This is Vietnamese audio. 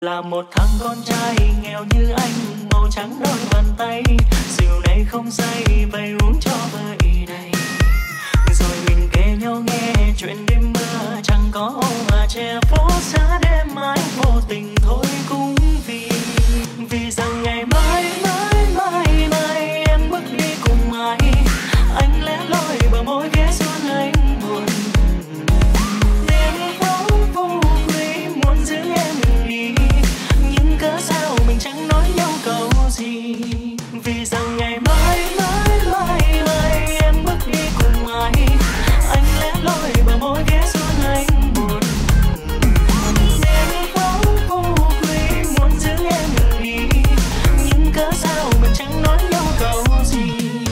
Là một thằng con trai nghèo như anh, màu trắng đôi bàn tay, rượu này không say bày uống cho vơi đầy. Rồi mình kể nhau nghe chuyện đêm mưa, chẳng có ô mà che phố xa